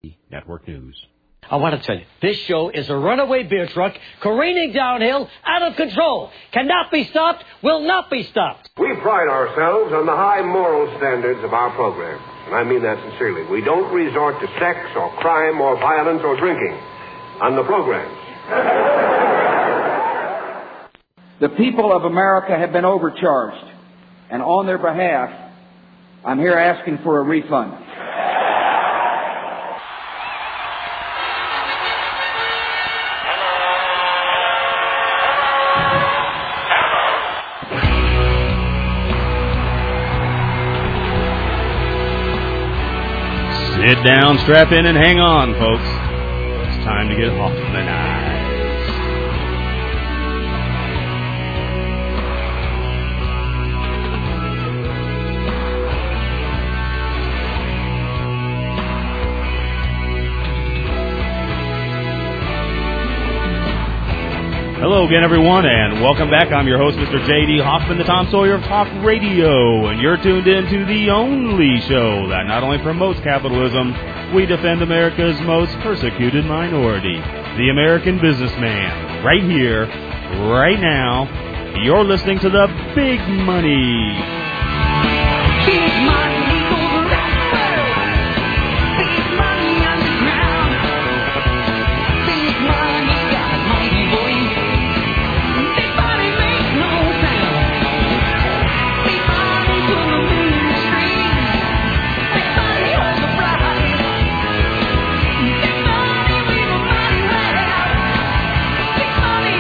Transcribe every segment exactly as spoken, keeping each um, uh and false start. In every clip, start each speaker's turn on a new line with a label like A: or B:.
A: Network News.
B: I want to tell you, this show is a runaway beer truck careening downhill out of control. Cannot be stopped, will not be stopped.
C: We pride ourselves on the high moral standards of our program. And I mean that sincerely. We don't resort to sex or crime or violence or drinking on the program.
D: The people of America have been overcharged. And on their behalf, I'm here asking for a refund.
A: Sit down, strap in, and hang on, folks. It's time to get off the night. Hello again, everyone, and welcome back. I'm your host, Mister J D. Hoffman, the Tom Sawyer of Talk Radio, and you're tuned in to the only show that not only promotes capitalism, we defend America's most persecuted minority, the American businessman. Right here, right now, you're listening to the Big Money.
E: Big money goes around the world. Big money underground. Big money got money, boy. Big money makes no sound. Big money put them in the streets. Big money holds the prize. Big money leave a money left. Big money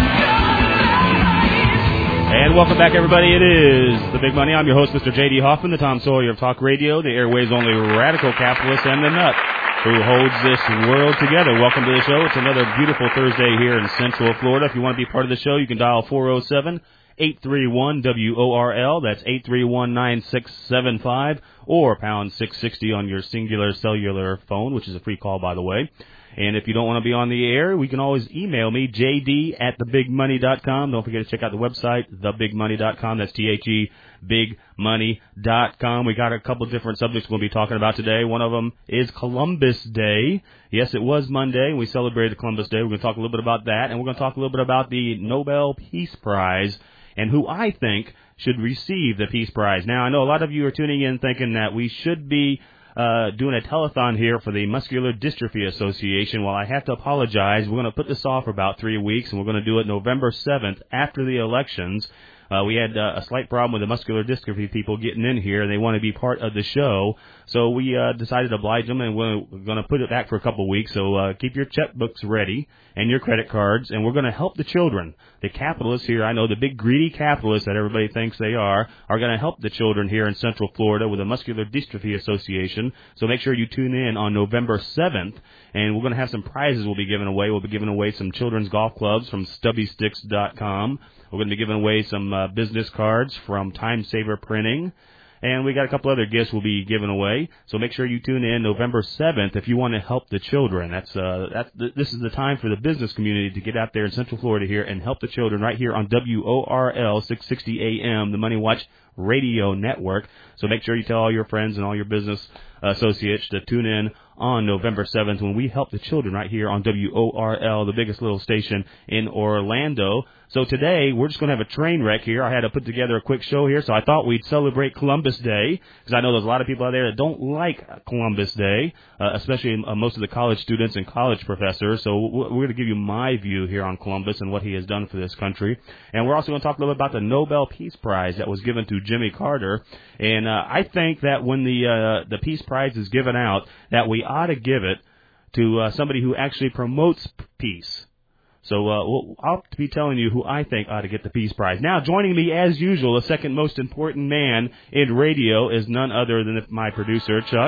E: goes.
A: And welcome back, everybody. It is the Big Money. I'm your host, Mister J D. Hoffman, the Tom Sawyer of Talk Radio, the airways only radical capitalist and the nut who holds this world together. Welcome to the show. It's another beautiful Thursday here in Central Florida. If you want to be part of the show, you can dial four oh seven, eight three one, W O R L. That's eight three one, nine six seven five or pound six sixty on your singular cellular phone, which is a free call, by the way. And if you don't want to be on the air, we can always email me, J D at the big money dot com. Don't forget to check out the website, the big money dot com. That's T H E, big money dot com. We got a couple different subjects we'll be talking about today. One of them is Columbus Day. Yes, it was Monday. We celebrated Columbus Day. We're going to talk a little bit about that. And we're going to talk a little bit about the Nobel Peace Prize and who I think should receive the Peace Prize. Now, I know a lot of you are tuning in thinking that we should be Uh, doing a telethon here for the Muscular Dystrophy Association. Well, I have to apologize. We're going to put this off for about three weeks, and we're going to do it November seventh after the elections. Uh, we had uh, a slight problem with the muscular dystrophy people getting in here, and they want to be part of the show. So we uh, decided to oblige them, and we're going to put it back for a couple of weeks. So uh, keep your checkbooks ready and your credit cards, and we're going to help the children. The capitalists here, I know the big greedy capitalists that everybody thinks they are, are going to help the children here in Central Florida with the Muscular Dystrophy Association. So make sure you tune in on November seventh, and we're going to have some prizes we'll be giving away. We'll be giving away some children's golf clubs from stubby sticks dot com. We're going to be giving away some uh, business cards from Time Saver Printing. And we got a couple other gifts we'll be giving away. So make sure you tune in November seventh if you want to help the children. That's uh, that's this is the time for the business community to get out there in Central Florida here and help the children right here on W O R L six sixty A M, the Money Watch Radio Network. So make sure you tell all your friends and all your business associates to tune in on November seventh when we help the children right here on W O R L, the biggest little station in Orlando. So today, we're just going to have a train wreck here. I had to put together a quick show here, so I thought we'd celebrate Columbus Day, because I know there's a lot of people out there that don't like Columbus Day, uh, especially uh, most of the college students and college professors. So we're going to give you my view here on Columbus and what he has done for this country. And we're also going to talk a little bit about the Nobel Peace Prize that was given to Jimmy Carter. And uh, I think that when the uh, the Peace Prize is given out, that we ought to give it to uh, somebody who actually promotes peace. So uh, we'll, I'll be telling you who I think ought to get the Peace Prize. Now, joining me, as usual, the second most important man in radio is none other than my producer, Chuck.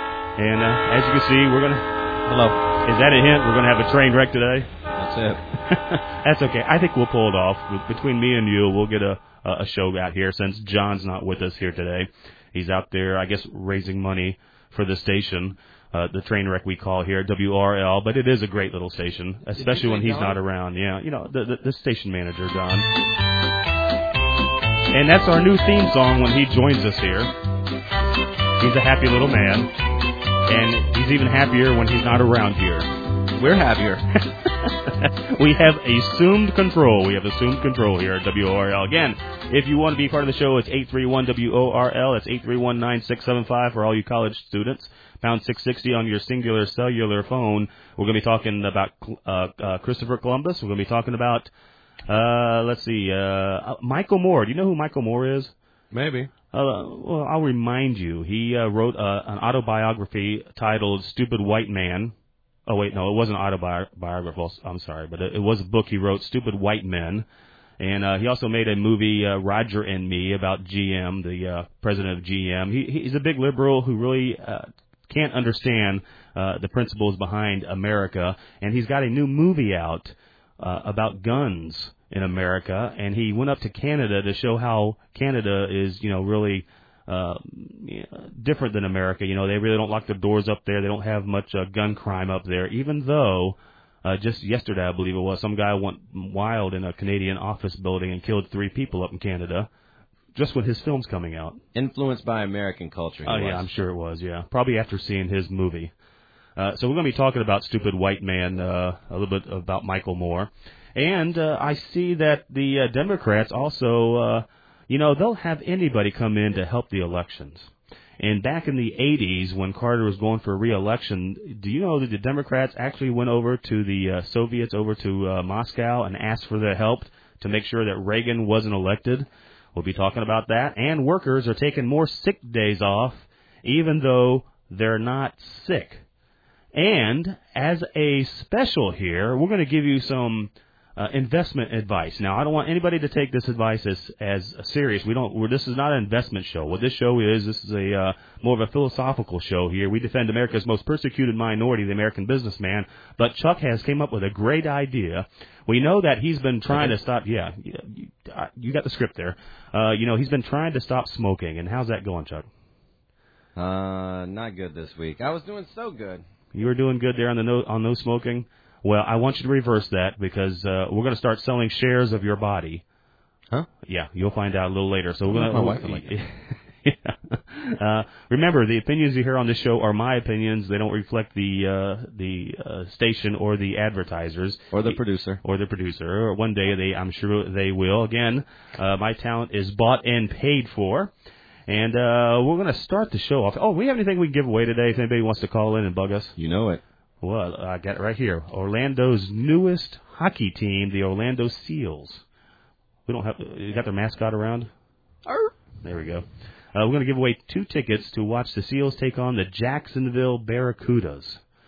A: And uh, as you can see, we're going to...
F: Hello.
A: Is that a hint? We're going to have a train wreck today?
F: That's it.
A: That's okay. I think we'll pull it off. Between me and you, we'll get a, a show out here since John's not with us here today. He's out there, I guess, raising money for the station. Uh, the train wreck we call here, W R L, but it is a great little station, especially when he's Don? not around. Yeah, you know, the, the, the station manager, Don. And that's our new theme song when he joins us here. He's a happy little man. And he's even happier when he's not around here.
F: We're happier.
A: We have assumed control. We have assumed control here at W O R L. Again, if you want to be part of the show, it's eight three one W O R L. It's eight three one, nine six seven five for all you college students. Pound six sixty on your singular cellular phone. We're going to be talking about uh, uh, Christopher Columbus. We're going to be talking about, uh, let's see, uh, Michael Moore. Do you know who Michael Moore is?
F: Maybe.
A: Uh, well, I'll remind you. He uh, wrote uh, an autobiography titled Stupid White Man. Oh, wait, no, it wasn't autobiographical. I'm sorry, but it, it was a book he wrote, Stupid White Men. And uh, he also made a movie, uh, Roger and Me, about G M, the uh, president of G M. He, he's a big liberal who really uh, can't understand uh, the principles behind America. And he's got a new movie out uh, about guns in America. And he went up to Canada to show how Canada is, you know, really uh, different than America. You know, they really don't lock their doors up there. They don't have much uh, gun crime up there, even though uh, just yesterday, I believe it was, some guy went wild in a Canadian office building and killed three people up in Canada just when his film's coming out.
F: Influenced by American culture.
A: Oh, yeah, I'm sure it was, yeah. Probably after seeing his movie. Uh, so we're going to be talking about Stupid White Man, uh, a little bit about Michael Moore. And uh, I see that the uh, Democrats also, uh, you know, they'll have anybody come in to help the elections. And back in the eighties, when Carter was going for re-election, do you know that the Democrats actually went over to the uh, Soviets, over to uh, Moscow, and asked for their help to make sure that Reagan wasn't elected? We'll be talking about that. And workers are taking more sick days off, even though they're not sick. And as a special here, we're going to give you some uh, investment advice. Now, I don't want anybody to take this advice as as serious. We don't. We're, this is not an investment show. What this show is, this is a uh, more of a philosophical show here. We defend America's most persecuted minority, the American businessman. But Chuck has came up with a great idea. We know that he's been trying to stop. Yeah, you, you got the script there. Uh, you know, he's been trying to stop smoking. And how's that going, Chuck?
F: Uh, not good this week. I was doing so good.
A: You were doing good there on the no, on no smoking. Well, I want you to reverse that because uh, we're going to start selling shares of your body.
F: Huh?
A: Yeah, you'll find out a little later. So we're going to.
F: My wife would like it.
A: Yeah. Uh, remember, the opinions you hear on this show are my opinions. They don't reflect the uh, the uh, station or the advertisers
F: Or the producer.
A: or the producer. Or one day they, I'm sure they will. Again, uh, my talent is bought and paid for. And uh, we're going to start the show off. Oh, we have anything we can give away today? If anybody wants to call in and bug us,
F: You know it.
A: well, I got it right here. Orlando's newest hockey team, the Orlando Seals. We don't have. You got their mascot around?
F: Arr.
A: There we go. Uh, we're going to give away two tickets to watch the Seals take on the Jacksonville Barracudas.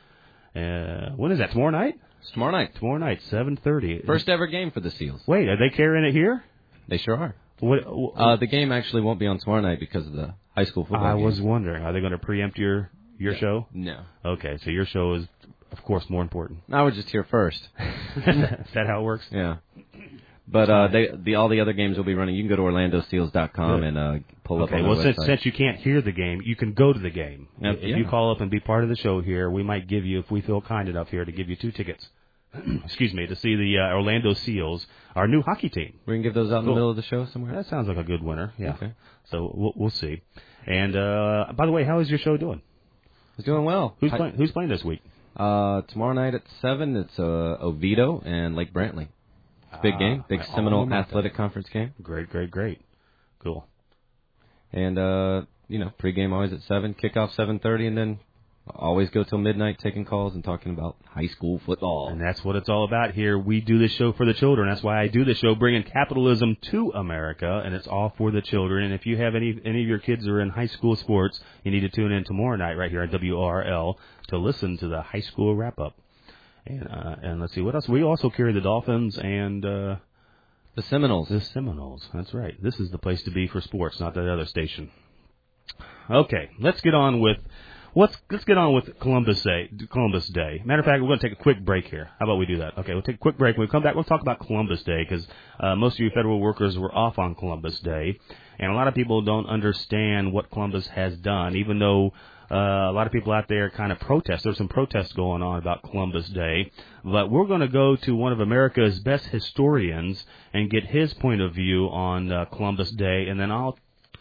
A: Uh, when is that? Tomorrow night?
F: It's tomorrow night.
A: Tomorrow night, seven thirty.
F: First ever game for the Seals.
A: Wait, are they carrying it here?
F: They sure are.
A: What?
F: Uh, the game actually won't be on tomorrow night because of the high school football
A: I
F: game.
A: was wondering, are they going to preempt your your
F: Yeah.
A: show?
F: No.
A: Okay, so your show is, of course, more important.
F: I was just here first.
A: Is that how it works?
F: Yeah. But uh, they, the all the other games will be running. You can go to orlando seals dot com
A: Good.
F: and uh, pull up
A: Okay,
F: on
A: well,
F: the
A: since
F: website.
A: since you can't hear the game, you can go to the game.
F: Yep,
A: If
F: yeah.
A: you call up and be part of the show here, we might give you, if we feel kind enough here, to give you two tickets. Excuse me, to see the uh, Orlando Seals, our new hockey team.
F: We can give those out in
A: Cool.
F: the middle of the show somewhere.
A: That sounds like a good winner. Yeah.
F: Okay.
A: So we'll, we'll see. And uh, by the way, how is your show doing?
F: It's doing well.
A: Who's
F: Hi-
A: playing? Who's playing this week?
F: Uh, tomorrow night at seven, it's uh, Oviedo and Lake Brantley. It's a big
A: Ah,
F: game, big
A: I
F: Seminole
A: all about
F: Athletic Conference game.
A: Great, great, great. Cool.
F: And, uh, you know, pregame always at seven, kickoff seven thirty, and then always go till midnight taking calls and talking about high school football.
A: And that's what it's all about here. We do this show for the children. That's why I do this show, bringing capitalism to America, and it's all for the children. And if you have any any of your kids are in high school sports, you need to tune in tomorrow night right here on W O R L to listen to the high school wrap-up. And, uh, and let's see, what else? We also carry the Dolphins and uh,
F: The Seminoles.
A: the Seminoles. That's right. This is the place to be for sports, not that other station. Okay, let's get on with... Let's let's get on with Columbus Day. Columbus Day. Matter of fact, we're going to take a quick break here. How about we do that? Okay, we'll take a quick break. When we come back, we'll talk about Columbus Day because uh, most of you federal workers were off on Columbus Day, and a lot of people don't understand what Columbus has done. Even though uh, a lot of people out there kind of protest, there's some protests going on about Columbus Day. But we're going to go to one of America's best historians and get his point of view on uh, Columbus Day, and then I'll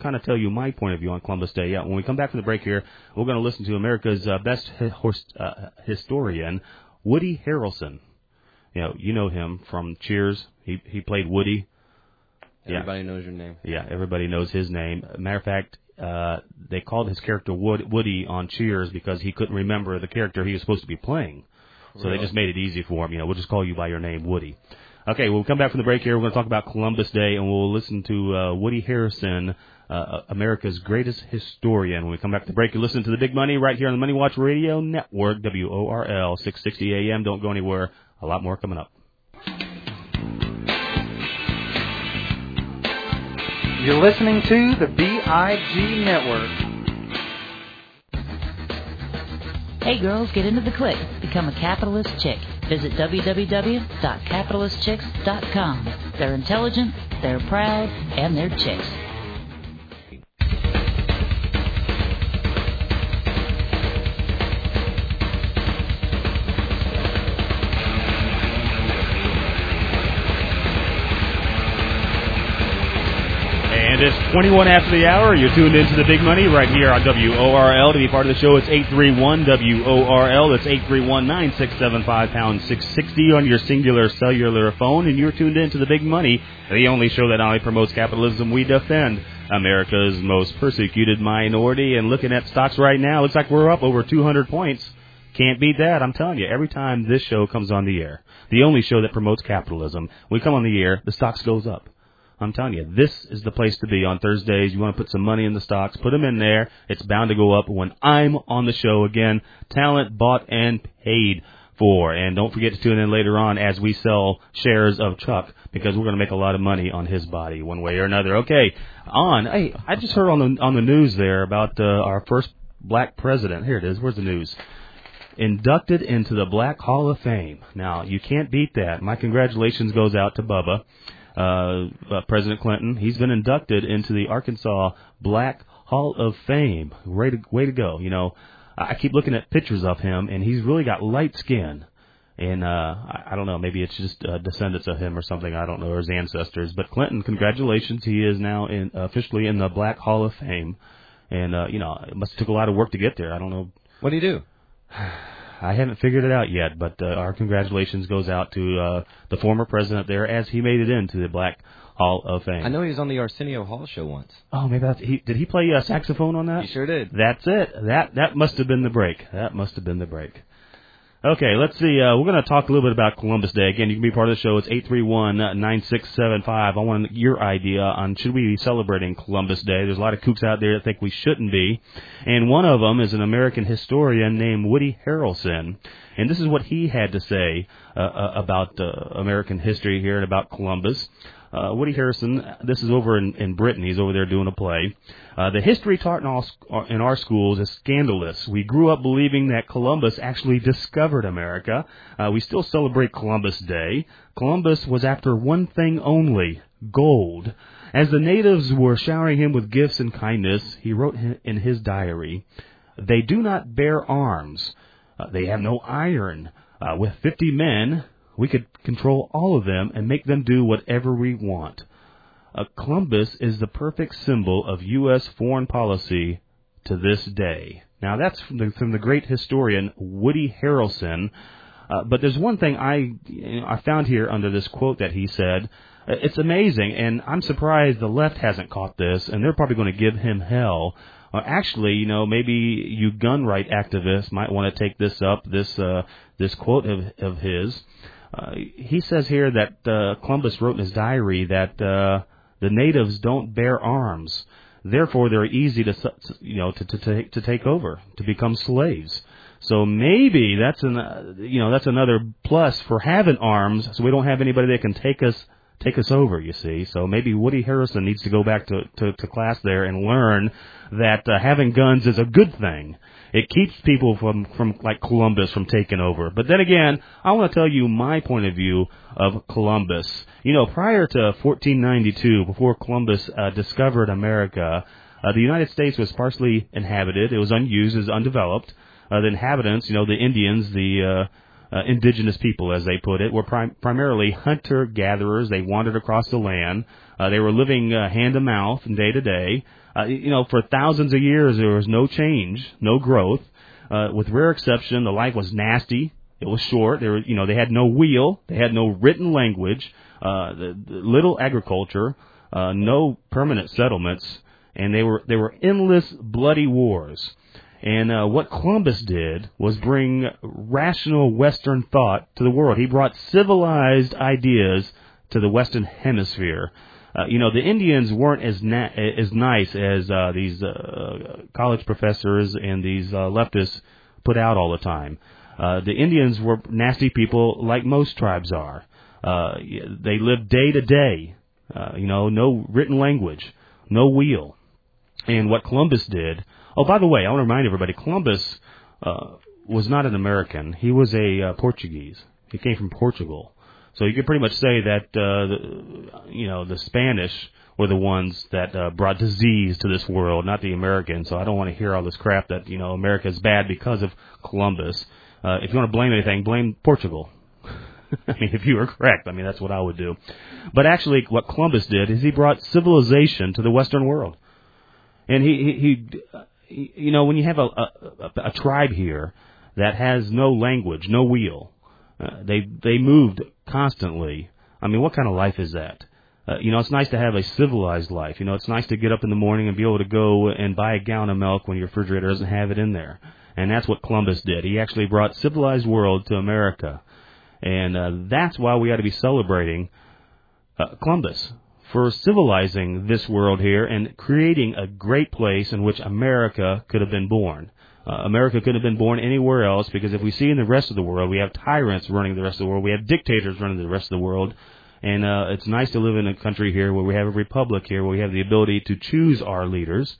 A: kind of tell you my point of view on Columbus Day. Yeah, when we come back from the break here, we're going to listen to America's uh, best hi- horse, uh, historian, Woody Harrelson. You know, you know him from Cheers. He he played Woody.
F: Everybody
A: yeah.
F: knows your name.
A: Yeah, everybody knows his name. Matter of fact, uh, they called his character Wood, Woody on Cheers because he couldn't remember the character he was supposed to be playing. So
F: Really?
A: they just made it easy for him. You know, we'll just call you by your name, Woody. Okay, we'll come back from the break here. We're going to talk about Columbus Day, and we'll listen to uh, Woody Harrelson, uh, America's greatest historian. When we come back to the break, you listen to The Big Money right here on the Money Watch Radio Network, W O R L, six sixty A M. Don't go anywhere. A lot more coming up.
G: You're listening to the B I G Network.
H: Hey girls, get into the clique. Become a capitalist chick. Visit w w w dot capitalist chicks dot com. They're intelligent, they're proud, and they're chicks.
A: It's twenty-one after the hour. You're tuned into The Big Money right here on W O R L. To be part of the show, it's eight three one W O R L. That's eight three one, nine six seven five, pound six sixty on your singular cellular phone. And you're tuned into The Big Money, the only show that not only promotes capitalism, we defend America's most persecuted minority. And looking at stocks right now, looks like we're up over two hundred points. Can't beat that, I'm telling you. Every time this show comes on the air, the only show that promotes capitalism, we come on the air, the stocks goes up. I'm telling you, this is the place to be on Thursdays. You want to put some money in the stocks, put them in there. It's bound to go up when I'm on the show again. Talent bought and paid for. And don't forget to tune in later on as we sell shares of Chuck, because we're going to make a lot of money on his body one way or another. Okay, on. Hey, I just heard on the on the news there about uh, our first black president. Here it is. Where's the news? Inducted into the Black Hall of Fame. Now, you can't beat that. My congratulations goes out to Bubba. Uh, uh, President Clinton, he's been inducted into the Arkansas Black Hall of Fame. Way to, way to go. You know, I keep looking at pictures of him, and he's really got light skin. And uh, I, I don't know, maybe it's just uh, descendants of him or something. I don't know, or his ancestors. But Clinton, congratulations. He is now in, uh, officially in the Black Hall of Fame. And, uh, you know, it must have took a lot of work to get there. I don't know.
F: What do you do?
A: I haven't figured it out yet, but uh, our congratulations goes out to uh, the former president there as he made it into the Black Hall of Fame.
F: I know he was on the Arsenio Hall show once.
A: Oh, maybe that's, he did he play uh, saxophone on that?
F: He sure did.
A: That's it. That that must have been the break. That must have been the break. Okay, let's see. Uh, we're going to talk a little bit about Columbus Day. Again, you can be part of the show. It's eight three one, nine six seven five. I want your idea on should we be celebrating Columbus Day. There's a lot of kooks out there that think we shouldn't be. And one of them is an American historian named Woody Harrelson. And this is what he had to say uh, uh, about uh, American history here and about Columbus. Uh, Woody Harrelson, this is over in, in Britain. He's over there doing a play. Uh, the history taught in, all, in our schools is scandalous. We grew up believing that Columbus actually discovered America. Uh, we still celebrate Columbus Day. Columbus was after one thing only, gold. As the natives were showering him with gifts and kindness, he wrote in his diary, "They do not bear arms. Uh, they have no iron. Uh, with fifty men, we could control all of them and make them do whatever we want." Uh, Columbus is the perfect symbol of U S foreign policy to this day. Now, that's from the, from the great historian Woody Harrelson. Uh, but there's one thing I you know, I found here under this quote that he said. Uh, it's amazing, and I'm surprised the left hasn't caught this, and they're probably going to give him hell. Uh, actually, you know, maybe you gun right activists might want to take this up, this uh, this quote of, of his. Uh, he says here that uh, Columbus wrote in his diary that uh, the natives don't bear arms, therefore they're easy to you know to to take to take over, to become slaves. So maybe that's an uh, you know that's another plus for having arms, so we don't have anybody that can take us take us over. You see, so maybe Woody Harrelson needs to go back to to, to class there and learn that uh, having guns is a good thing. It keeps people from, from like Columbus from taking over. But then again, I want to tell you my point of view of Columbus. You know, prior to fourteen ninety-two, before Columbus uh, discovered America, uh, the United States was sparsely inhabited. It was unused, it was undeveloped. Uh, the inhabitants, you know, the Indians, the uh, uh, indigenous people, as they put it, were prim- primarily hunter-gatherers. They wandered across the land. Uh, they were living uh, hand-to-mouth and day-to-day. Uh, you know, for thousands of years, there was no change, no growth. Uh, with rare exception, the life was nasty. It was short. There, you know, they had no wheel. They had no written language. Uh, the, the little agriculture. Uh, no permanent settlements, and they were they were endless bloody wars. And uh, what Columbus did was bring rational Western thought to the world. He brought civilized ideas to the Western Hemisphere. Uh, you know, the Indians weren't as na- as nice as uh, these uh, college professors and these uh, leftists put out all the time. Uh, the Indians were nasty people, like most tribes are. Uh, they lived day to day. Uh, you know, no written language, no wheel. And what Columbus did... Oh, by the way, I want to remind everybody, Columbus uh, was not an American. He was a uh, Portuguese. He came from Portugal. So you could pretty much say that, uh, the, you know, the Spanish were the ones that uh, brought disease to this world, not the Americans. So I don't want to hear all this crap that, you know, America is bad because of Columbus. Uh, if you want to blame anything, blame Portugal. I mean, if you were correct, I mean, that's what I would do. But actually, what Columbus did is he brought civilization to the Western world. And he, he, he you know, when you have a, a, a tribe here that has no language, no wheel, uh, they they moved constantly. I mean, what kind of life is that? Uh, you know, it's nice to have a civilized life. You know, it's nice to get up in the morning and be able to go and buy a gallon of milk when your refrigerator doesn't have it in there. And that's what Columbus did. He actually brought civilized world to America. And uh, that's why we ought to be celebrating uh, Columbus for civilizing this world here and creating a great place in which America could have been born. Uh, America could have been born anywhere else, because if we see in the rest of the world, we have tyrants running the rest of the world, we have dictators running the rest of the world, and uh, it's nice to live in a country here where we have a republic here, where we have the ability to choose our leaders,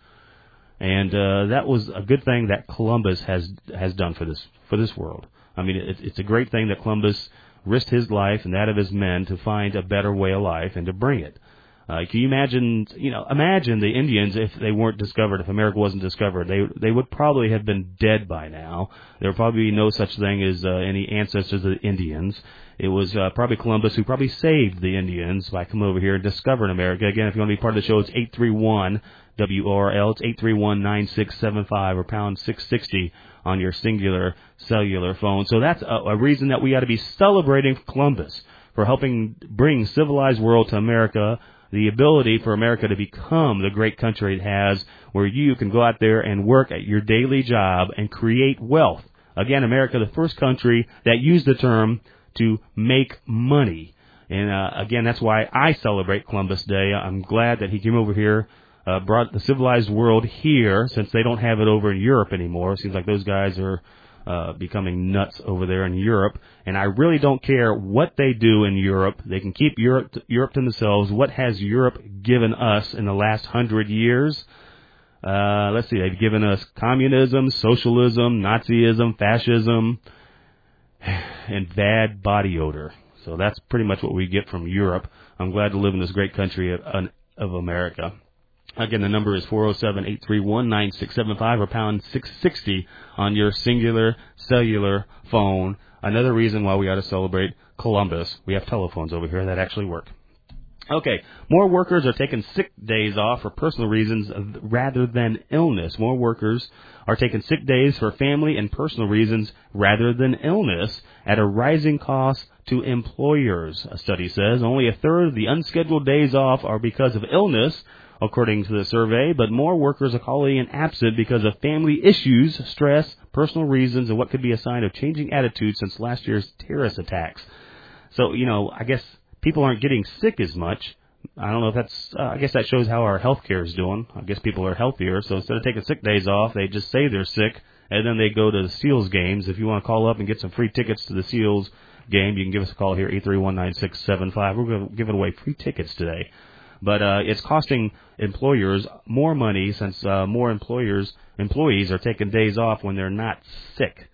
A: and uh, that was a good thing that Columbus has has done for this for this world. I mean, it, it's a great thing that Columbus risked his life and that of his men to find a better way of life and to bring it. Uh, can you imagine, you know, imagine the Indians if they weren't discovered, if America wasn't discovered. They they would probably have been dead by now. There would probably be no such thing as uh, any ancestors of the Indians. It was uh, probably Columbus who probably saved the Indians by coming over here and discovering America. Again, if you want to be part of the show, it's eight three one W O R L. It's eight three one, nine six seven five or pound six sixty on your singular cellular phone. So that's a, a reason that we ought to be celebrating Columbus for helping bring civilized world to America, the ability for America to become the great country it has, where you can go out there and work at your daily job and create wealth. Again, America, the first country that used the term to make money. And uh, again, that's why I celebrate Columbus Day. I'm glad that he came over here, uh, brought the civilized world here, since they don't have it over in Europe anymore. It seems like those guys are uh, becoming nuts over there in Europe. And I really don't care what they do in Europe. They can keep Europe to, Europe to themselves. What has Europe given us in the last hundred years? Uh, let's see, they've given us communism, socialism, Nazism, fascism, and bad body odor. So that's pretty much what we get from Europe. I'm glad to live in this great country of, of America. Again, the number is four oh seven, eight three one, nine six seven five or pound six sixty on your singular cellular phone. Another reason why we ought to celebrate Columbus. We have telephones over here that actually work. Okay, more workers are taking sick days off for personal reasons rather than illness. More workers are taking sick days for family and personal reasons rather than illness at a rising cost to employers. A study says only a third of the unscheduled days off are because of illness, according to the survey, but more workers are calling in absent because of family issues, stress, personal reasons, and what could be a sign of changing attitudes since last year's terrorist attacks. So, you know, I guess people aren't getting sick as much. I don't know if that's, uh, I guess that shows how our health care is doing. I guess people are healthier, so instead of taking sick days off, they just say they're sick, and then they go to the Seals games. If you want to call up and get some free tickets to the Seals game, you can give us a call here, eight three one, nine six seven five. We're going to give away free tickets today. But uh, it's costing employers more money since uh, more employers employees are taking days off when they're not sick.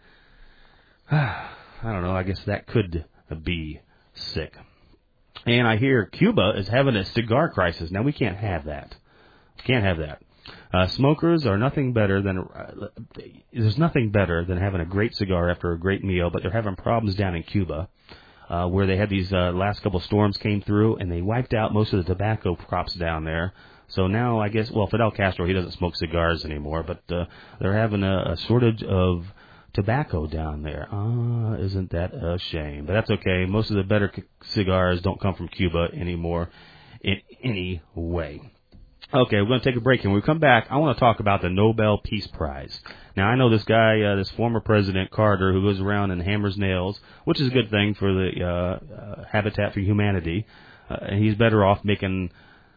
A: I don't know. I guess that could be sick. And I hear Cuba is having a cigar crisis. Now, we can't have that. Can't have that. Uh, smokers are nothing better than uh, there's nothing better than having a great cigar after a great meal, but they're having problems down in Cuba. uh, where they had these uh, last couple storms came through, and they wiped out most of the tobacco crops down there. So now I guess, well, Fidel Castro, he doesn't smoke cigars anymore, but uh, they're having a, a shortage of tobacco down there. Ah, isn't that a shame? But that's okay. Most of the better c- cigars don't come from Cuba anymore in any way. Okay, we're going to take a break, and when we come back, I want to talk about the Nobel Peace Prize. Now, I know this guy, uh, this former President Carter, who goes around and hammers nails, which is a good thing for the uh, uh, Habitat for Humanity. Uh, and he's better off making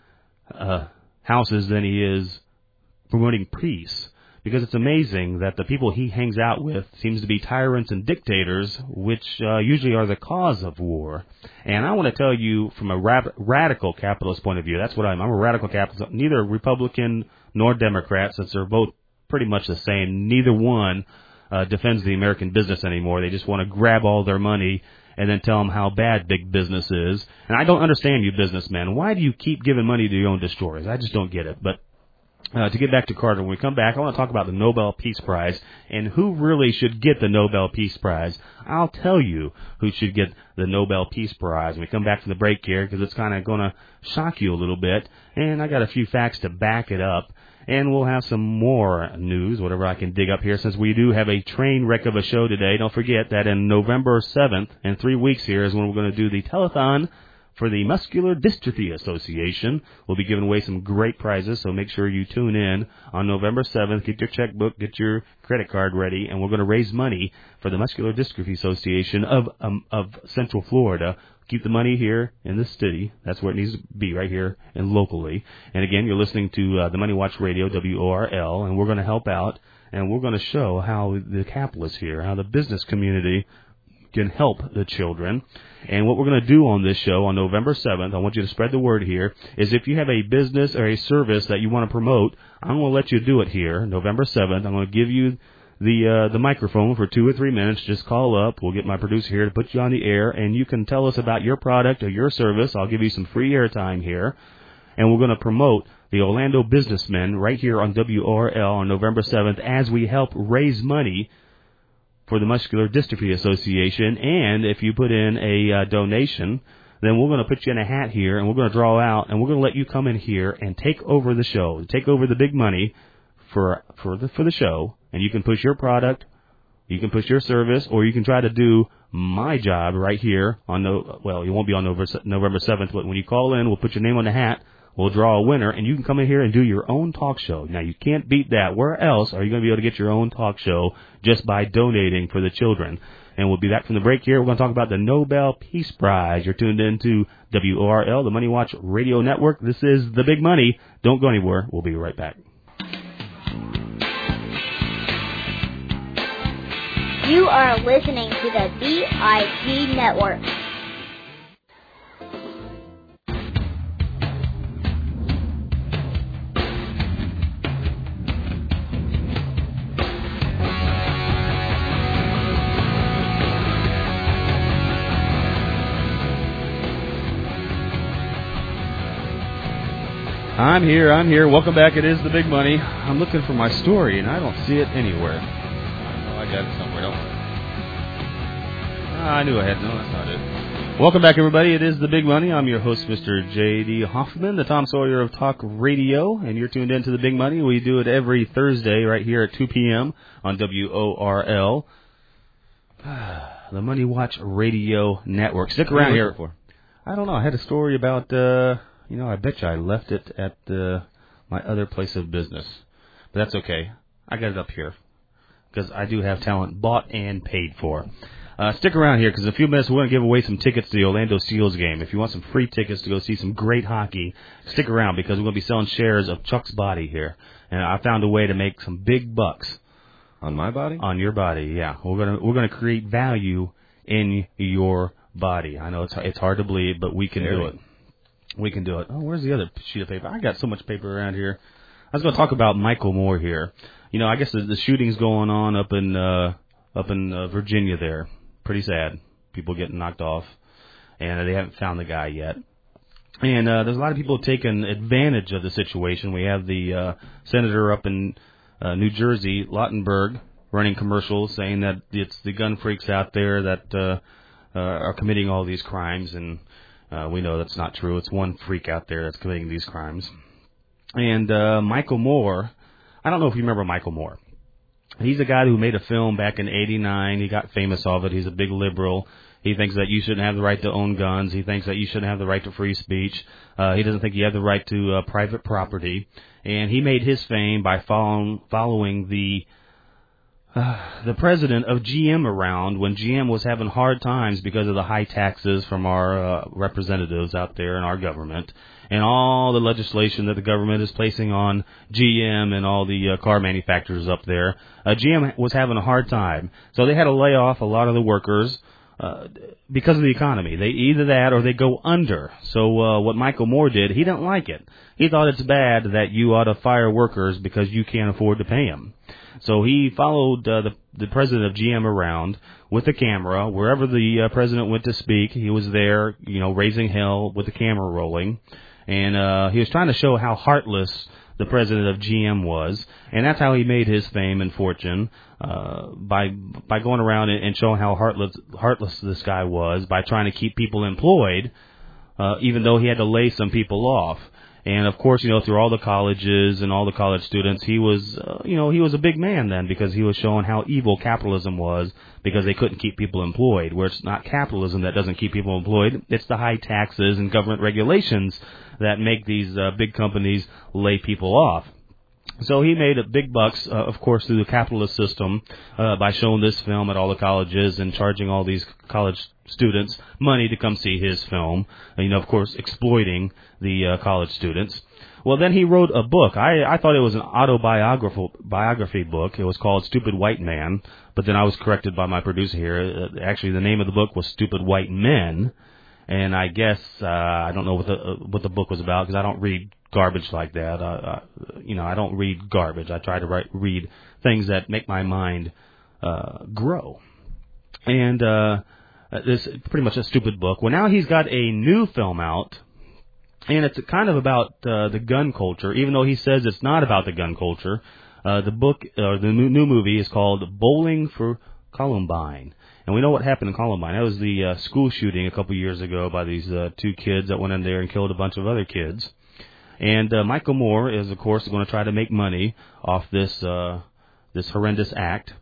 A: uh, houses than he is promoting peace. Because it's amazing that the people he hangs out with seems to be tyrants and dictators, which uh, usually are the cause of war. And I want to tell you from a rad- radical capitalist point of view, that's what I'm. I'm a radical capitalist. Neither Republican nor Democrat, since they're both pretty much the same, neither one uh, defends the American business anymore. They just want to grab all their money and then tell them how bad big business is. And I don't understand you businessmen. Why do you keep giving money to your own destroyers? I just don't get it. But Uh, to get back to Carter, when we come back, I want to talk about the Nobel Peace Prize and who really should get the Nobel Peace Prize. I'll tell you who should get the Nobel Peace Prize when we come back from the break here, because it's kind of going to shock you a little bit. And I got a few facts to back it up. And we'll have some more news, whatever I can dig up here, since we do have a train wreck of a show today. Don't forget that in November seventh, in three weeks here, is when we're going to do the telethon for the Muscular Dystrophy Association. We'll be giving away some great prizes, so make sure you tune in on November seventh. Get your checkbook, get your credit card ready, and we're going to raise money for the Muscular Dystrophy Association of um, of Central Florida. Keep the money here in the city. That's where it needs to be, right here and locally. And again, you're listening to uh, the Money Watch Radio, W O R L, and we're going to help out, and we're going to show how the capitalists here, how the business community can help the children. And what we're going to do on this show on November seventh, I want you to spread the word here, is if you have a business or a service that you want to promote, I'm going to let you do it here, November seventh. I'm going to give you the uh, the microphone for two or three minutes. Just call up. We'll get my producer here to put you on the air, and you can tell us about your product or your service. I'll give you some free airtime here. And we're going to promote the Orlando Businessmen right here on W O R L on November seventh as we help raise money for the Muscular Dystrophy Association. And if you put in a uh, donation, then we're going to put you in a hat here, and we're going to draw out, and we're going to let you come in here and take over the show, take over the big money for for the for the show. And you can push your product, you can push your service, or you can try to do my job right here on no. Well, you won't be on November seventh, but when you call in, we'll put your name on the hat. We'll draw a winner, and you can come in here and do your own talk show. Now, you can't beat that. Where else are you going to be able to get your own talk show just by donating for the children? And we'll be back from the break here. We're going to talk about the Nobel Peace Prize. You're tuned in to W O R L, the Money Watch Radio Network. This is The Big Money. Don't go anywhere. We'll be right back.
I: You are listening to the B I G Network.
A: I'm here, I'm here. Welcome back. It is The Big Money. I'm looking for my story, and I don't see it anywhere. Oh, I got it somewhere. Don't. Ah, I knew I had. No, that's not it. Welcome back, everybody. It is The Big Money. I'm your host, Mister J D. Hoffman, the Tom Sawyer of Talk Radio, and you're tuned in to The Big Money. We do it every Thursday right here at two p.m. on W O R L, the Money Watch Radio Network. Stick around here. For? I don't know. I had a story about... Uh, You know, I bet you I left it at uh, my other place of business. But that's okay. I got it up here. Because I do have talent bought and paid for. Uh, stick around here, because in a few minutes we're going to give away some tickets to the Orlando Seals game. If you want some free tickets to go see some great hockey, stick around, because we're going to be selling shares of Chuck's body here. And I found a way to make some big bucks.
F: On my body?
A: On your body, yeah. We're going to we're going to create value in your body. I know it's it's hard to believe, but we can Very. do it. We can do it. Oh, where's the other sheet of paper? I got so much paper around here. I was going to talk about Michael Moore here. You know, I guess the, the shooting's going on up in uh, up in uh, Virginia there. Pretty sad. People getting knocked off, and they haven't found the guy yet. And uh, there's a lot of people taking advantage of the situation. We have the uh, senator up in uh, New Jersey, Lautenberg, running commercials saying that it's the gun freaks out there that uh, uh, are committing all these crimes, and uh, we know that's not true. It's one freak out there that's committing these crimes. And uh, Michael Moore, I don't know if you remember Michael Moore. He's a guy who made a film back in eighty-nine. He got famous off it. He's a big liberal. He thinks that you shouldn't have the right to own guns. He thinks that you shouldn't have the right to free speech. Uh, he doesn't think you have the right to uh, private property. And he made his fame by following, following the uh, the president of G M around when G M was having hard times because of the high taxes from our uh, representatives out there in our government, and all the legislation that the government is placing on G M and all the uh, car manufacturers up there. Uh, G M was having a hard time, so they had to lay off a lot of the workers uh, because of the economy. They either that or they go under. So uh, what Michael Moore did, he didn't like it. He thought it's bad that you ought to fire workers because you can't afford to pay them. So he followed uh, the, the president of G M around with a camera. Wherever the uh, president went to speak, he was there, you know, raising hell with the camera rolling. And uh, he was trying to show how heartless the president of G M was. And that's how he made his fame and fortune, uh, by by going around and, and showing how heartless, heartless this guy was, by trying to keep people employed, uh, even though he had to lay some people off. And, of course, you know, through all the colleges and all the college students, he was, uh, you know, he was a big man then because he was showing how evil capitalism was because they couldn't keep people employed, where it's not capitalism that doesn't keep people employed. It's the high taxes and government regulations that make these uh, big companies lay people off. So he made a big bucks, uh, of course, through the capitalist system uh, by showing this film at all the colleges and charging all these college students money to come see his film, you know, of course, exploiting the uh, college students. Well, then he wrote a book. I, I thought it was an autobiographical biography book. It was called Stupid White Man, but then I was corrected by my producer here. Uh, actually, the name of the book was Stupid White Men, and I guess uh, I don't know what the uh, what the book was about because I don't read garbage like that. Uh, uh, you know, I don't read garbage. I try to write, read things that make my mind uh, grow. And uh, this is pretty much a stupid book. Well, now he's got a new film out, and it's kind of about uh, the gun culture, even though he says it's not about the gun culture. Uh, the book, or the new, new movie is called Bowling for Columbine. And we know what happened in Columbine. That was the uh, school shooting a couple years ago by these uh, two kids that went in there and killed a bunch of other kids. And uh, Michael Moore is, of course, going to try to make money off this uh, this horrendous act.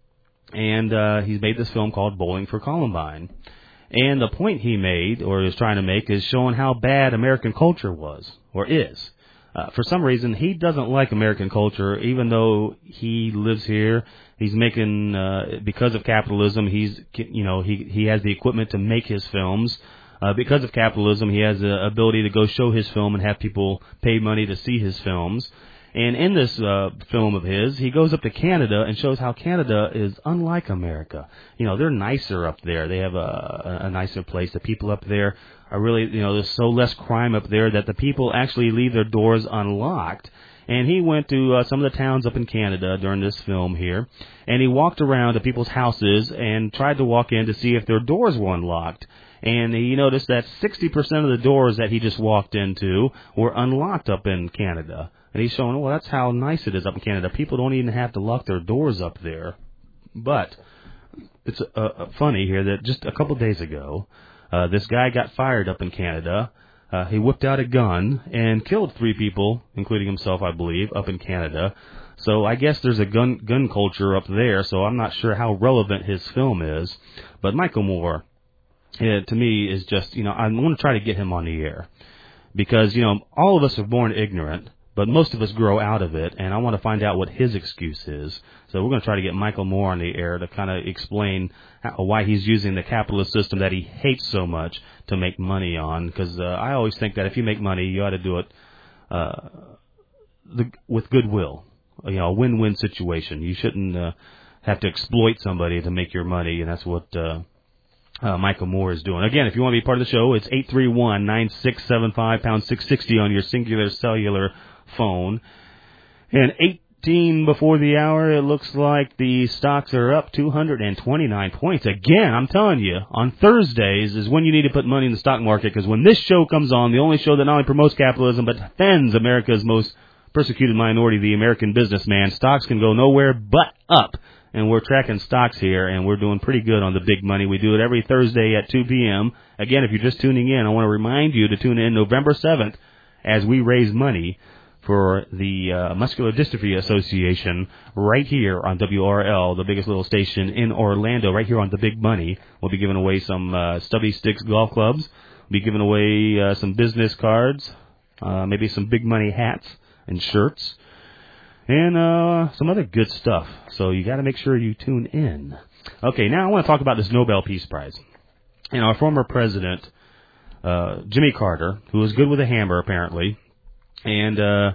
A: And uh, he's made this film called Bowling for Columbine. And the point he made, or is trying to make, is showing how bad American culture was, or is. Uh, for some reason, he doesn't like American culture, even though he lives here. He's making, uh, because of capitalism, he's, you know, he he has the equipment to make his films. Uh, because of capitalism, he has the ability to go show his film and have people pay money to see his films. And in this uh, film of his, he goes up to Canada and shows how Canada is unlike America. You know, they're nicer up there. They have a, a nicer place. The people up there are really, you know, there's so less crime up there that the people actually leave their doors unlocked. And he went to uh, some of the towns up in Canada during this film here, and he walked around to people's houses and tried to walk in to see if their doors were unlocked. And he noticed that sixty percent of the doors that he just walked into were unlocked up in Canada. And he's showing, well, that's how nice it is up in Canada. People don't even have to lock their doors up there. But it's uh, uh, funny here that just a couple days ago, uh, this guy got fired up in Canada. Uh, he whipped out a gun and killed three people, including himself, I believe, up in Canada. So I guess there's a gun gun culture up there, so I'm not sure how relevant his film is. But Michael Moore, yeah, to me, is just, you know, I'm going to try to get him on the air. Because, you know, all of us are born ignorant, but most of us grow out of it, and I want to find out what his excuse is. So we're going to try to get Michael Moore on the air to kind of explain how, why he's using the capitalist system that he hates so much to make money on. Because uh, I always think that if you make money, you ought to do it uh, the, with goodwill. You know, a win-win situation. You shouldn't uh, have to exploit somebody to make your money, and that's what uh, uh, Michael Moore is doing. Again, if you want to be part of the show, it's eight three one, nine six seven five, pound six sixty on your singular cellular phone. And eighteen before the hour, it looks like the stocks are up two hundred twenty-nine points. Again, I'm telling you, on Thursdays is when you need to put money in the stock market, because when this show comes on, the only show that not only promotes capitalism but defends America's most persecuted minority, the American businessman, stocks can go nowhere but up. and we're tracking stocks here, and we're doing pretty good on the big money. We do it every Thursday at two p.m. Again, if you're just tuning in, I want to remind you to tune in November seventh as we raise money for the uh, Muscular Dystrophy Association right here on W R L, the biggest little station in Orlando, right here on The Big Money. We'll be giving away some uh, Stubby Sticks golf clubs. We'll be giving away uh, some business cards, uh, maybe some big money hats and shirts, and uh, some other good stuff. So you got to make sure you tune in. Okay, now I want to talk about this Nobel Peace Prize. And our former president, uh, Jimmy Carter, who was good with a hammer apparently, and uh,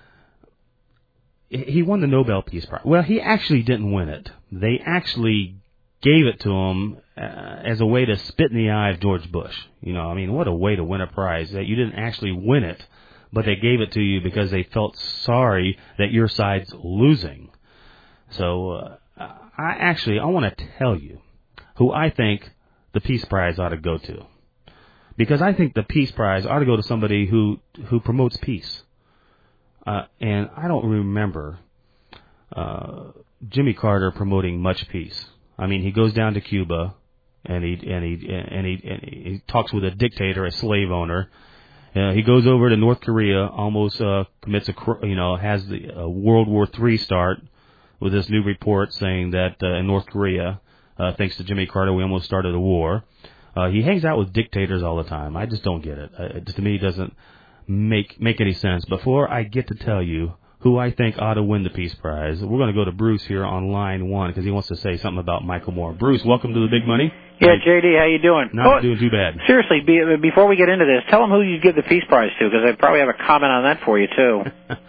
A: he won the Nobel Peace Prize. Well, he actually didn't win it. They actually gave it to him uh, as a way to spit in the eye of George Bush. You know, I mean, what a way to win a prize, that you didn't actually win it, but they gave it to you because they felt sorry that your side's losing. So uh, I actually, I want to tell you who I think the Peace Prize ought to go to. Because I think the Peace Prize ought to go to somebody who, who promotes peace. Uh, and I don't remember uh, Jimmy Carter promoting much peace. I mean, he goes down to Cuba, and he and he and he, and he talks with a dictator, a slave owner. Uh, he goes over to North Korea, almost uh, commits a cr- you know has the uh, World War Three start with this new report saying that uh, in North Korea, uh, thanks to Jimmy Carter, we almost started a war. Uh, he hangs out with dictators all the time. I just don't get it. Uh, it to me, it doesn't make make any sense. Before I get to tell you who I think ought to win the Peace Prize, we're going to go to Bruce here on line one because he wants to say something about Michael Moore. Bruce, welcome to the Big Money.
J: Yeah, J D, how you doing?
A: Not
J: oh,
A: doing too bad.
J: Seriously, be, before we get into this, tell them who you give the Peace Prize to, because I probably have a comment on that for you, too.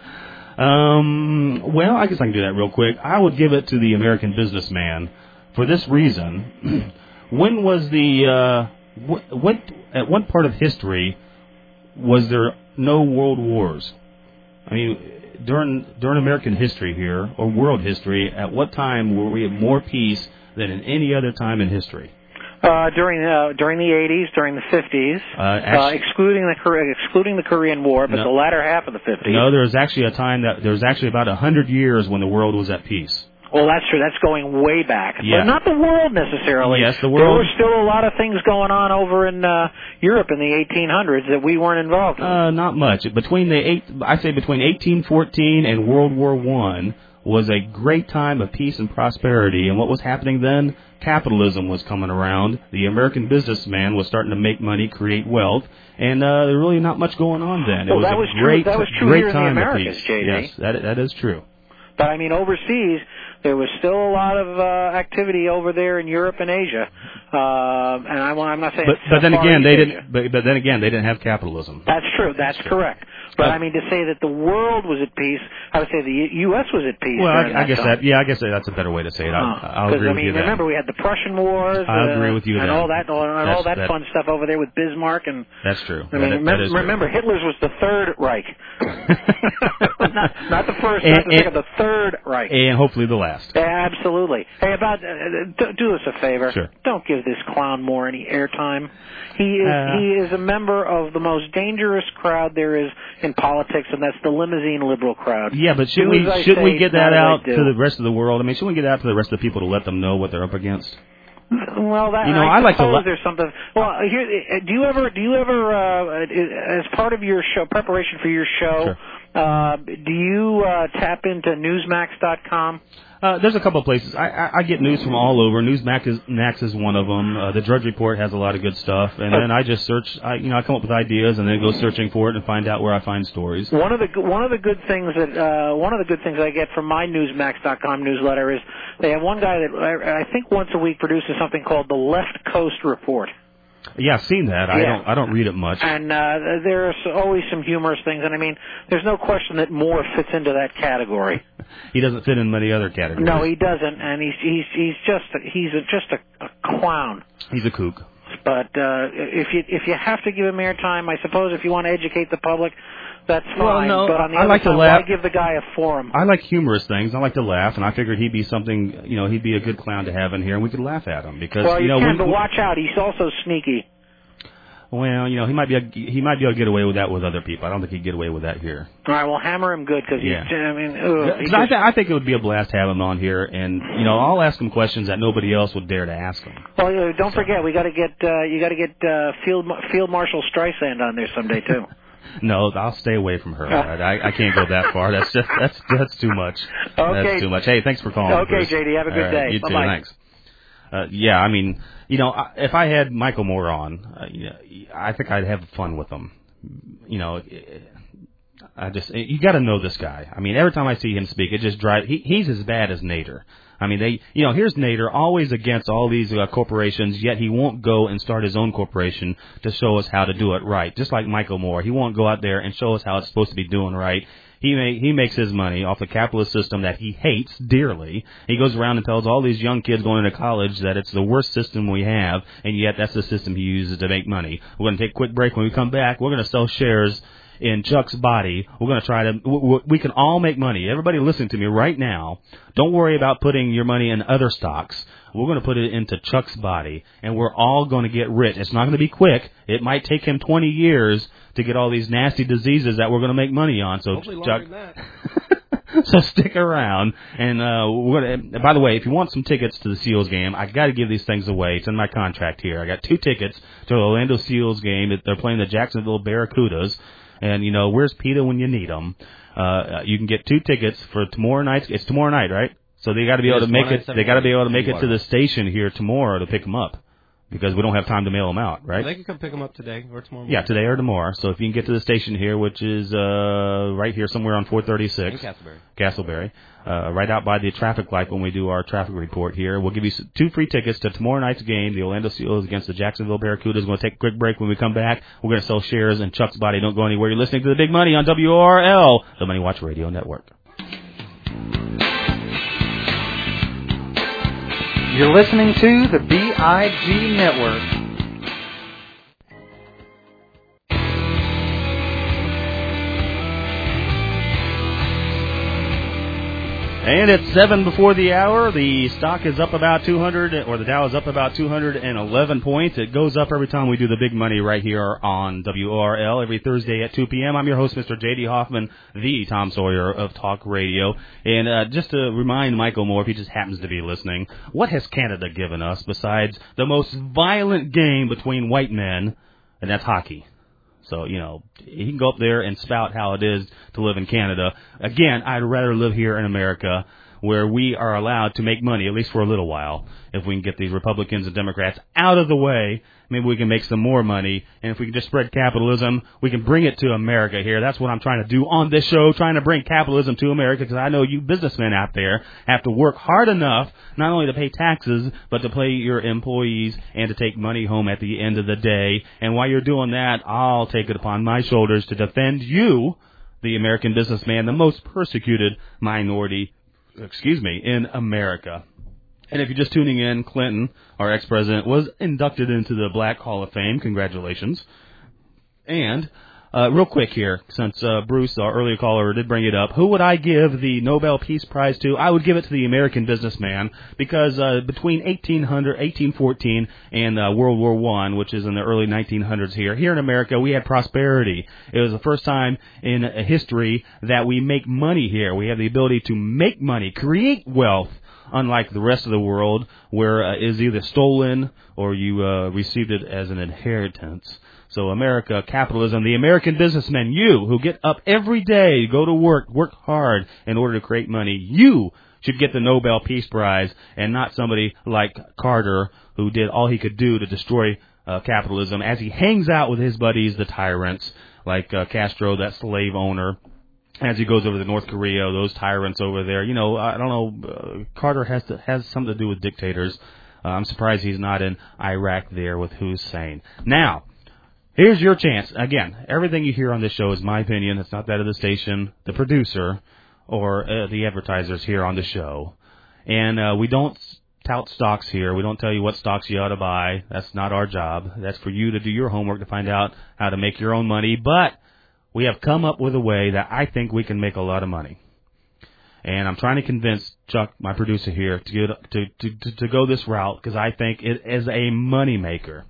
A: um, well, I guess I can do that real quick. I would give it to the American businessman for this reason. When was the, uh, what, what, at what part of history was there no world wars? I mean, during during American history here, or world history, at what time were we at more peace than in any other time in history?
J: Uh, during uh, during the eighties, during the fifties,
A: uh,
J: uh, excluding the Kore- excluding the Korean War, but
A: no,
J: the latter half of the fifties.
A: No, there was actually a time that there was actually about a hundred years when the world was at peace.
J: Well, that's true. That's going way back.
A: Yeah.
J: But not the world necessarily.
A: Yes, the
J: There
A: world.
J: were still a lot of things going on over in uh, Europe in the eighteen hundreds that we weren't involved in.
A: Uh, not much. Between the eight, I say between eighteen fourteen and World War One was a great time of peace and prosperity. And what was happening then? Capitalism was coming around. The American businessman was starting to make money, create wealth, and uh, there was really not much going on then.
J: Well,
A: it was
J: that
A: a
J: was
A: great,
J: true. That was true
A: great
J: here in the
A: time of
J: Americas,
A: peace.
J: J D.
A: Yes, that that is true.
J: But I mean, overseas, there was still a lot of uh, activity over there in Europe and Asia. Uh, and I, I'm not saying.
A: But, but then
J: Far
A: again,
J: East
A: they
J: Asia.
A: didn't. But, but then again, they didn't have capitalism.
J: That's true. That's correct. But I mean, to say that the world was at peace, I would say the U S was at peace.
A: Well,
J: during
A: I, I
J: that
A: guess
J: time.
A: that. Yeah, I guess that's a better way to say it. I, I'll
J: Because
A: agree
J: I
A: with
J: mean,
A: you there.
J: remember we had the Prussian Wars.
A: I
J: uh,
A: agree with you
J: and
A: there.
J: all that, and all
A: That's-
J: that,
A: that-
J: fun stuff over there with Bismarck and.
A: That's true.
J: I mean,
A: that,
J: remember,
A: that is true.
J: remember Hitler's was the Third Reich, not, not the first,
A: And-
J: not the second,
A: and-
J: the Third Reich.
A: And hopefully the last.
J: Yeah, absolutely. Hey, about uh, do, do us a favor.
A: Sure.
J: Don't give this clown more any airtime. He is
A: Uh,
J: he is a member of the most dangerous crowd there is in politics, and that's the limousine liberal crowd.
A: Yeah, but should
J: Do
A: we
J: as I
A: should
J: say,
A: we get
J: not
A: that
J: as I
A: out
J: do.
A: to the rest of the world? I mean, should we get that out to the rest of the people to let them know what they're up against?
J: Well, that,
A: You know,
J: I,
A: I like to
J: suppose
A: li-
J: there's something. Well, here, uh, do you ever, do you ever, uh, as part of your show, preparation for your show, uh, do you uh, tap into Newsmax dot com?
A: Uh, there's a couple of places. I, I, I get news from all over. Newsmax is, Max is one of them. Uh, the Drudge Report has a lot of good stuff, and then I just search. I, you know, I come up with ideas and then go searching for it and find out where I find stories.
J: One of the one of the good things that uh, one of the good things I get from my Newsmax dot com newsletter is they have one guy that I, I think once a week produces something called the Left Coast Report.
A: Yeah, I've seen that. I
J: Yeah.
A: don't. I don't read it much.
J: And uh, there's always some humorous things, and I mean, there's no question that Moore fits into that category.
A: He doesn't fit in many other categories.
J: No, he doesn't, and he's he's he's just a, he's a, just a, a clown.
A: He's a kook.
J: But uh, if you if you have to give him airtime, I suppose if you want to educate the public, that's fine.
A: Well, no,
J: but on the
A: I
J: other
A: like to
J: side,
A: laugh.
J: why give the guy a forum?
A: I like humorous things. I like to laugh, and I figured he'd be something. You know, he'd be a good clown to have in here, and we could laugh at him because
J: Well,
A: you
J: you
A: know
J: can,
A: when,
J: but watch out. He's also sneaky.
A: Well, you know, he might be a, he might be able to get away with that with other people. I don't think he'd get away with that here.
J: All right, well, hammer him good because
A: Yeah.
J: he's. I mean, ugh, he
A: Cause I,
J: just-
A: th- I think it would be a blast to have him on here, and you know, I'll ask him questions that nobody else would dare to ask him.
J: well, uh, don't forget, we got to get uh, you got to get uh, Field Field Marshal Streisand on there someday too.
A: No, I'll stay away from her. I, I can't go that far. That's just that's that's too much.
J: Okay.
A: That's too much. Hey, thanks for calling.
J: Okay,
A: Bruce.
J: J D, have a good
A: All right,
J: day.
A: You too.
J: Bye-bye.
A: Thanks. Uh, yeah, I mean, you know, I- if I had Michael Moore on, uh, you know, I think I'd have fun with him. You know, I just you got to know this guy. I mean, every time I see him speak, it just drives. He, he's as bad as Nader. I mean, they, you know, here's Nader always against all these uh, corporations, yet he won't go and start his own corporation to show us how to do it right. Just like Michael Moore, he won't go out there and show us how it's supposed to be doing right. He may, he makes his money off the capitalist system that he hates dearly. He goes around and tells all these young kids going into college that it's the worst system we have, and yet that's the system he uses to make money. We're going to take a quick break. When we come back, we're going to sell shares in Chuck's body. We're going to try to, w- w- we can all make money. Everybody listening to me right now, don't worry about putting your money in other stocks. We're going to put it into Chuck's body, and we're all going to get rich. It's not going to be quick. It might take him twenty years to get all these nasty diseases that we're going to make money on. So,
F: Hopefully
A: Chuck,
F: longer than that.
A: so stick around. And uh, we're gonna, by the way, if you want some tickets to the Seals game, I got to give these things away. It's in my contract here. I got two tickets to the Orlando Seals game. They're playing the Jacksonville Barracudas. And, you know, where's PETA when you need them? Uh, you can get two tickets for tomorrow night. It's tomorrow night, right? So they got to be
F: Yeah,
A: able to make
F: tomorrow
A: it.
F: night,
A: They got to be able to make it to
F: Water.
A: the station here tomorrow to pick them up, because we don't have time to mail them out, right?
F: They can come pick them up today or tomorrow morning.
A: Yeah, today or tomorrow. So if you can get to the station here, which is uh, right here somewhere on four thirty-six,
F: In Castleberry.
A: Castleberry, uh, right out by the traffic light when we do our traffic report here. We'll give you s- two free tickets to tomorrow night's game, the Orlando Seals against the Jacksonville Barracudas. We're going to take a quick break. When we come back, we're going to sell shares in Chuck's body. Don't go anywhere. You're listening to The Big Money on W R L, the Money Watch Radio Network.
G: You're listening to the B I G Network.
A: And it's seven before the hour. The stock is up about two hundred, or the Dow is up about two hundred eleven points. It goes up every time we do the big money right here on W O R L every Thursday at two p.m. I'm your host, Mister J D. Hoffman, the Tom Sawyer of Talk Radio. And uh, just to remind Michael Moore, if he just happens to be listening, what has Canada given us besides the most violent game between white men, and that's hockey? So, you know, he can go up there and spout how it is to live in Canada. Again, I'd rather live here in America, where we are allowed to make money, at least for a little while. If we can get these Republicans and Democrats out of the way, maybe we can make some more money. And if we can just spread capitalism, we can bring it to America here. That's what I'm trying to do on this show, trying to bring capitalism to America, because I know you businessmen out there have to work hard enough, not only to pay taxes, but to pay your employees and to take money home at the end of the day. And while you're doing that, I'll take it upon my shoulders to defend you, the American businessman, the most persecuted minority, excuse me, in America. And if you're just tuning in, Clinton, our ex-president, was inducted into the Black Hall of Fame. Congratulations. And uh, real quick here, since uh, Bruce, our earlier caller, did bring it up, who would I give the Nobel Peace Prize to? I would give it to the American businessman, because uh, between eighteen hundred, eighteen fourteen and uh, World War One, which is in the early nineteen hundreds here, here in America, we had prosperity. It was the first time in history that we make money here. We have the ability to make money, create wealth, unlike the rest of the world, where uh, is either stolen or you uh, received it as an inheritance. So America, capitalism, the American businessmen, you who get up every day, go to work, work hard in order to create money, you should get the Nobel Peace Prize, and not somebody like Carter, who did all he could do to destroy uh, capitalism as he hangs out with his buddies, the tyrants, like uh, Castro, that slave owner. As he goes over to North Korea, those tyrants over there, you know, I don't know, uh, Carter has to, has something to do with dictators. Uh, I'm surprised he's not in Iraq there with Hussein. Now, here's your chance. Again, everything you hear on this show is my opinion. It's not that of the station, the producer, or uh, the advertisers here on the show. And uh, we don't tout stocks here. We don't tell you what stocks you ought to buy. That's not our job. That's for you to do your homework to find out how to make your own money. But we have come up with a way that I think we can make a lot of money. And I'm trying to convince Chuck, my producer here, to get, to, to, to, to go this route, because I think it is a money maker.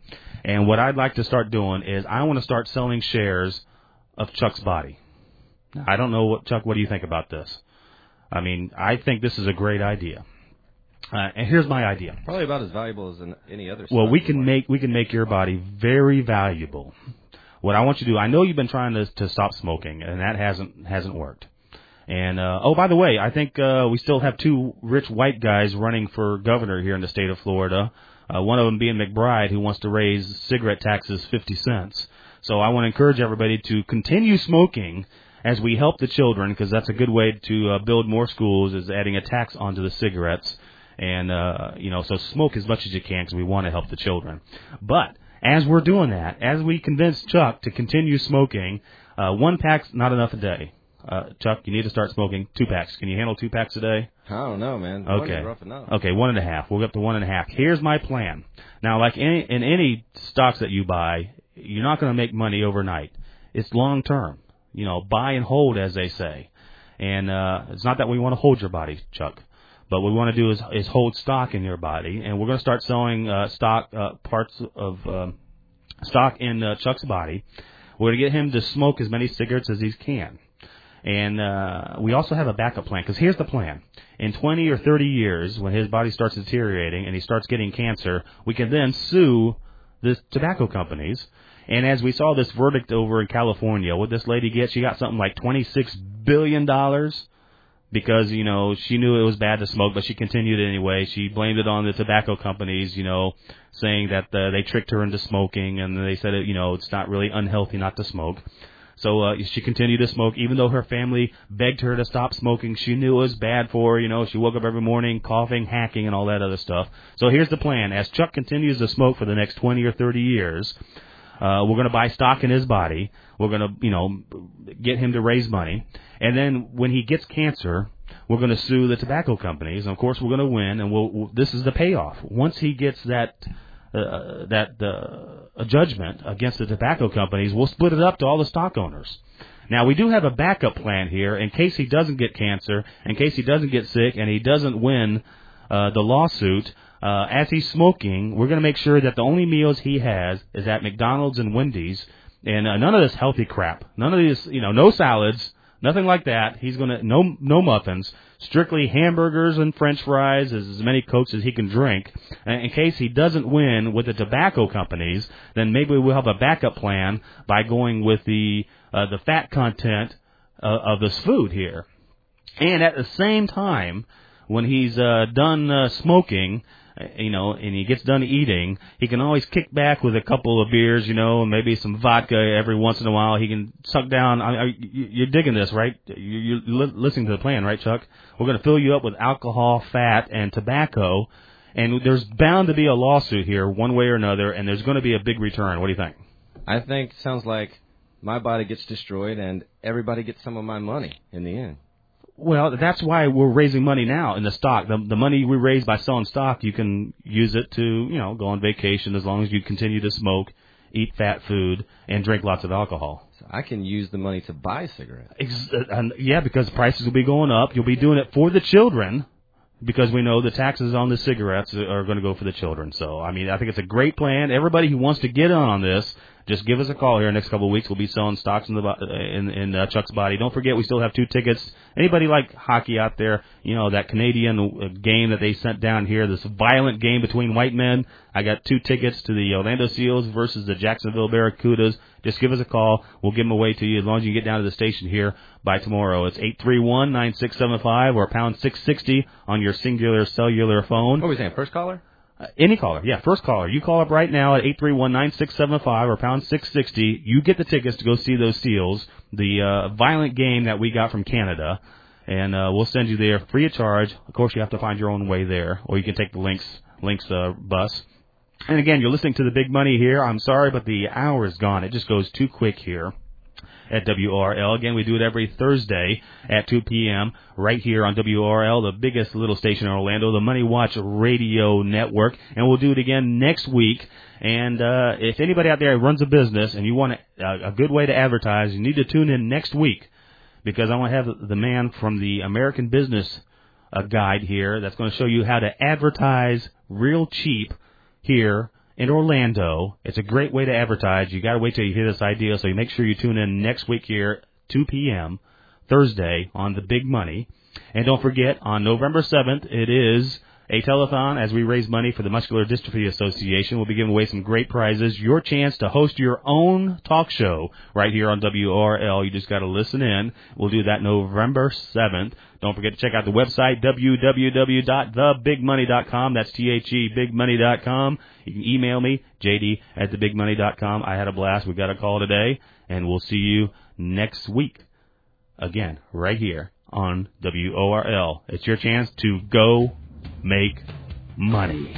A: And what I'd like to start doing is I want to start selling shares of Chuck's body. Now, I don't know what Chuck. What do you think about this? I mean, I think this is a great idea. Uh, and here's my idea.
F: Probably about as valuable as in any other.
A: Well, we can
F: market.
A: make we can make your body very valuable. What I want you to do, I know you've been trying to to stop smoking, and that hasn't hasn't worked. And uh, oh, by the way, I think uh, we still have two rich white guys running for governor here in the state of Florida. Uh, one of them being McBride, who wants to raise cigarette taxes fifty cents. So I want to encourage everybody to continue smoking as we help the children, because that's a good way to uh, build more schools, is adding a tax onto the cigarettes. And, uh, you know, so smoke as much as you can because we want to help the children. But as we're doing that, as we convince Chuck to continue smoking, uh, one pack's not enough a day. Uh, Chuck, you need to start smoking two packs. Can you handle two packs a day?
F: I don't know, man.
A: Okay.
F: One is rough enough.
A: Okay, one and a half. We'll get up to one and a half. Here's my plan. Now, like any, in any stocks that you buy, you're not going to make money overnight. It's long term. You know, buy and hold, as they say. And uh, it's not that we want to hold your body, Chuck. But what we want to do is, is hold stock in your body, and we're going to start selling uh, stock uh, parts of um, stock in uh, Chuck's body. We're going to get him to smoke as many cigarettes as he can. And uh, we also have a backup plan, because here's the plan. In twenty or thirty years, when his body starts deteriorating and he starts getting cancer, we can then sue the tobacco companies. And as we saw this verdict over in California, what this lady get? She got something like twenty-six billion dollars. Because, you know, she knew it was bad to smoke, but she continued anyway. She blamed it on the tobacco companies, you know, saying that uh, they tricked her into smoking, and they said, it, you know, it's not really unhealthy not to smoke. So uh, she continued to smoke, even though her family begged her to stop smoking. She knew it was bad for her, you know. She woke up every morning coughing, hacking, and all that other stuff. So here's the plan. As Chuck continues to smoke for the next twenty or thirty years, Uh, we're going to buy stock in his body. We're going to, you know, get him to raise money. And then when he gets cancer, we're going to sue the tobacco companies. And, of course, we're going to win, and we'll, we'll, this is the payoff. Once he gets that uh, that uh, judgment against the tobacco companies, we'll split it up to all the stock owners. Now, we do have a backup plan here in case he doesn't get cancer, in case he doesn't get sick, and he doesn't win uh, the lawsuit. Uh, as he's smoking, we're going to make sure that the only meals he has is at McDonald's and Wendy's, and uh, none of this healthy crap. None of these, you know, no salads, nothing like that. He's going to, no no muffins, strictly hamburgers and French fries, as, as many Cokes as he can drink. And in case he doesn't win with the tobacco companies, then maybe we'll have a backup plan by going with the uh, the fat content uh, of this food here. And at the same time, when he's uh, done uh, smoking, you know, and he gets done eating, he can always kick back with a couple of beers, you know, and maybe some vodka every once in a while. He can suck down. I, I, you're digging this, right? You're listening to the plan, right, Chuck? We're going to fill you up with alcohol, fat, and tobacco, and there's bound to be a lawsuit here one way or another, and there's going to be a big return. What do you think?
F: I think it sounds like my body gets destroyed and everybody gets some of my money in the end.
A: Well, that's why we're raising money now in the stock. The, the money we raise by selling stock, you can use it to, you know, go on vacation as long as you continue to smoke, eat fat food, and drink lots of alcohol.
F: So I can use the money to buy cigarettes.
A: Ex- and yeah, because prices will be going up. You'll be doing it for the children, because we know the taxes on the cigarettes are going to go for the children. So, I mean, I think it's a great plan. Everybody who wants to get in on this, just give us a call here in the next couple of weeks. We'll be selling stocks in the in, in uh, Chuck's body. Don't forget, we still have two tickets. Anybody like hockey out there? You know, that Canadian game that they sent down here, this violent game between white men. I got two tickets to the Orlando Seals versus the Jacksonville Barracudas. Just give us a call. We'll give them away to you as long as you get down to the station here by tomorrow. It's eight three one, nine six seven five or pound six sixty on your singular cellular phone.
F: What are we saying, first caller?
A: Uh, any caller, yeah, first caller. You call up right now at eight three one, nine six seven five or pound six sixty. You get the tickets to go see those Seals, the uh, violent game that we got from Canada, and uh, we'll send you there free of charge. Of course, you have to find your own way there, or you can take the Lynx, Lynx uh, bus. And again, you're listening to The Big Money here. I'm sorry, but the hour is gone. It just goes too quick here at W R L. Again, we do it every Thursday at two p.m. right here on W R L, the biggest little station in Orlando, the Money Watch Radio Network. And we'll do it again next week. And uh, if anybody out there runs a business and you want a, a good way to advertise, you need to tune in next week, because I want to have the man from the American Business uh, Guide here that's going to show you how to advertise real cheap here in Orlando. It's a great way to advertise. You got to wait till you hear this idea, so you make sure you tune in next week here, two p.m., Thursday, on The Big Money. And don't forget, on November seventh, it is a telethon as we raise money for the Muscular Dystrophy Association. We'll be giving away some great prizes. Your chance to host your own talk show right here on W O R L. You just got to listen in. We'll do that November seventh. Don't forget to check out the website, w w w dot the big money dot com. That's T H E, big money dot com. You can email me, j d at the big money dot com. I had a blast. We got a call today, and we'll see you next week. Again, right here on W O R L. It's your chance to go make money.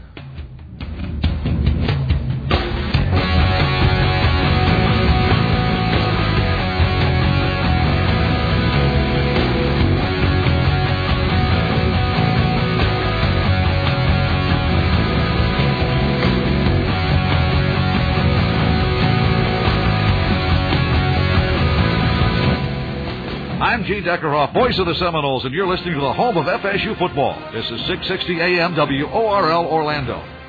K: I'm Gene Deckerhoff, voice of the Seminoles, and you're listening to the home of F S U football. This is six sixty A M W O R L Orlando.